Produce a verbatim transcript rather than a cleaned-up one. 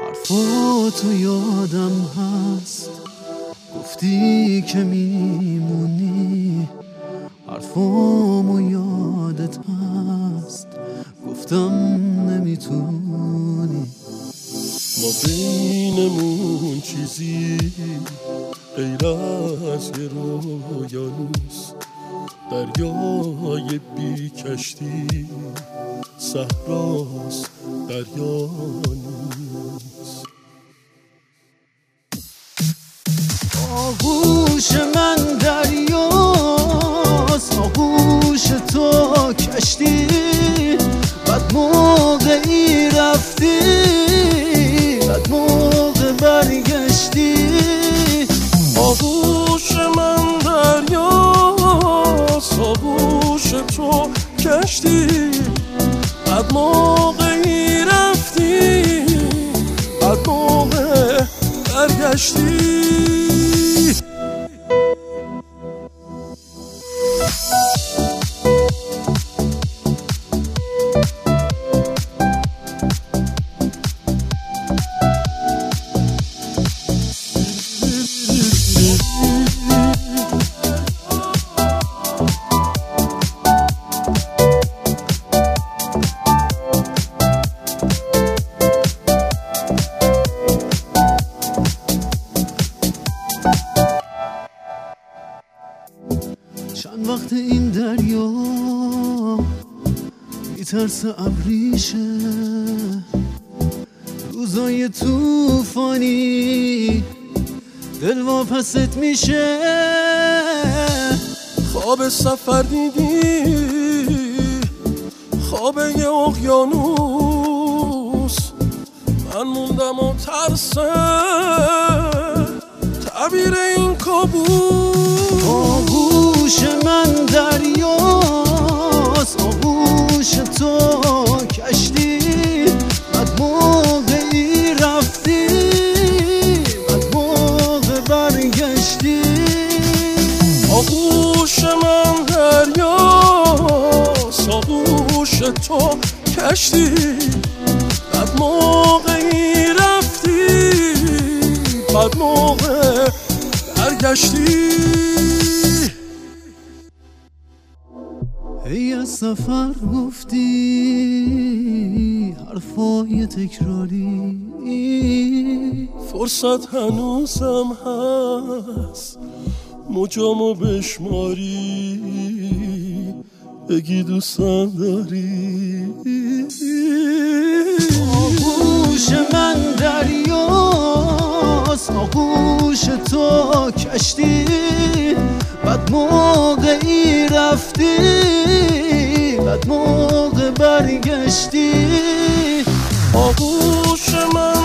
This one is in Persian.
حرفاتو یادم هست، گفتی که میمونی. حرفامو یادت هست، گفتم نمیتونی. ما بینمون چیزی غیر از یه رویا نیست، دریای بی کشتی صحراست، دریا نیست. آغوش من دریاست، آغوش تو کشتی. بد موقعی رفتی، بد موقع برگشتی. آغوش من دریاست، آغوش تو کشتی. بد موقعی رفتی، بد موقع برگشتی. چند وقت این دریا میترس ابریشه، روزای توفانی دل واپست میشه. خواب سفر دیدی، خواب یه اقیانوس. من موندم و ترسه تعبیر این کابوس. آغوش من دریاست، آغوش تو کشتی. بد موقعی رفتی، بد موقع برگشتی. آغوش من دریاست، آغوش تو کشتی. بد موقعی رفتی، بد موقع برگشتی. ای از سفر گفتی حرفای تکراری، فرصت هنوزم هست موجامو بشماری، بگی دوستم داری. آغوش من دریاست، آغوش تو کشتی. بد موقعی رفتی، بد موقع برگشتی. آغوش من